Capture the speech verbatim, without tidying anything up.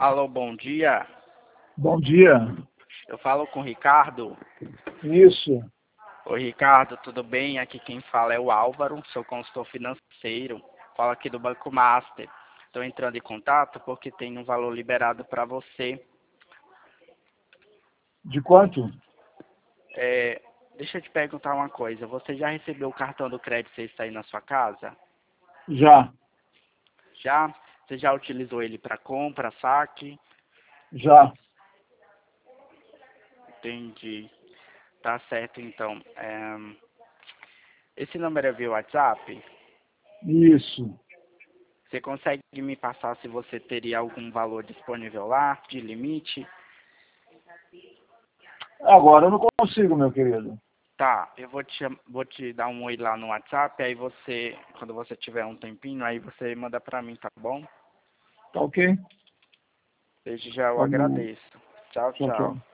Alô, bom dia. Bom dia. Eu falo com o Ricardo. Isso. Oi, Ricardo, tudo bem? Aqui quem fala é o Álvaro, sou consultor financeiro. Falo aqui do Banco Master. Estou entrando em contato porque tem um valor liberado para você. De quanto? É, deixa eu te perguntar uma coisa. Você já recebeu o cartão do crédito extra aí na sua casa? Já. Já? Você já utilizou ele para compra, saque? Já. Entendi. Tá certo, então. É, esse número é via WhatsApp? Isso. Você consegue me passar se você teria algum valor disponível lá, de limite? Agora eu não consigo, meu querido. Tá, eu vou te, cham- vou te dar um oi lá no WhatsApp, aí você, quando você tiver um tempinho, aí você manda pra mim, tá bom? Tá ok? Desde já eu Pode mandar. agradeço. Tchau, Tchau, tchau. tchau.